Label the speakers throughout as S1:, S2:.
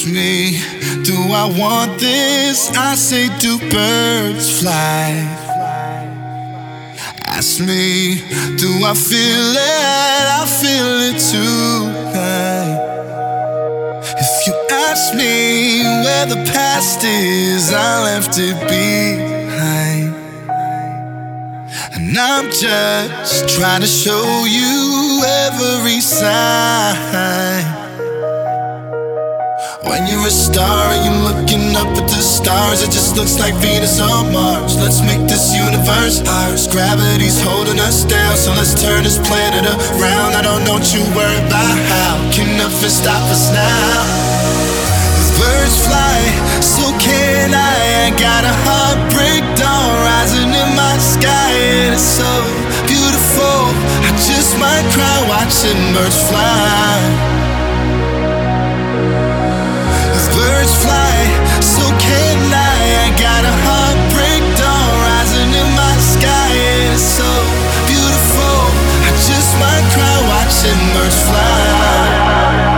S1: Ask me, do I want this? I say, do birds fly? Ask me, do I feel it? I feel it tonight. If you ask me where the past is, I left it behind. And I'm just trying to show you every sign. When you're a star and you're looking up at the stars, it just looks like Venus or Mars. Let's make this universe ours. Gravity's holding us down, so let's turn this planet around. I don't know what you worry about how. Can nothing stop us now? If birds fly, so can I. I got a heartbreak dawn rising in my sky, and it's so beautiful. I just might cry watching birds fly. Birds fly, so can I. I got a heartbreak dawn rising in my sky, and it's so beautiful. I just might cry watching birds fly.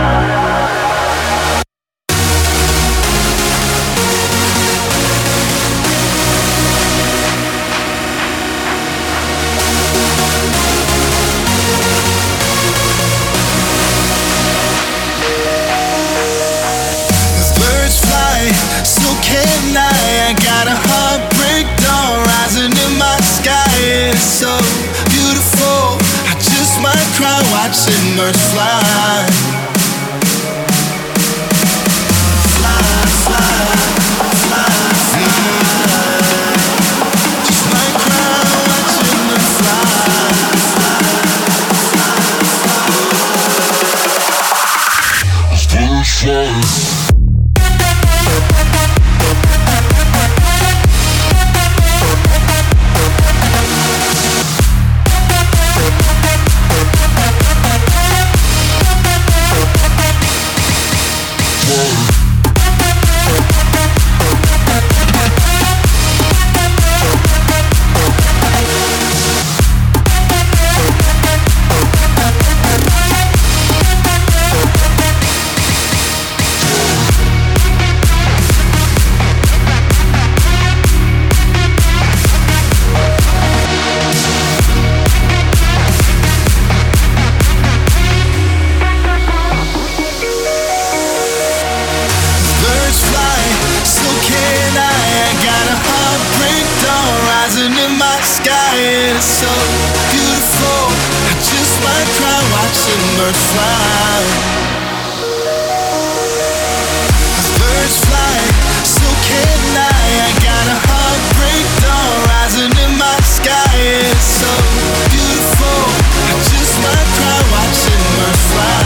S1: I got a heartbreak dawn rising in my sky, it's so beautiful. I just might cry watching birds fly. Fly, fly, fly, fly. Just might cry watching them fly. Birds fly. It's so beautiful. I just might cry watching birds fly. As birds fly, so can I. I got a heartbreak dawn rising in my sky. It's so beautiful. I just might cry watching birds fly.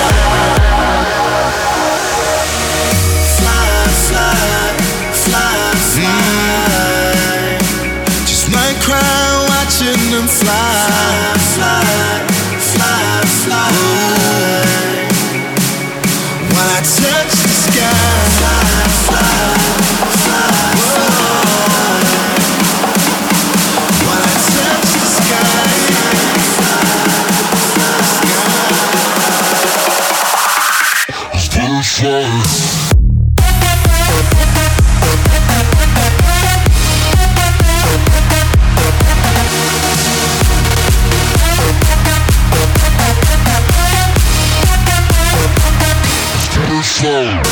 S1: Fly, fly, fly, fly. Just might cry watching them fly, fly, fly, fly. While I touch the sky, fly, fly, fly, fly. While I touch the sky, fly, fly. Slow.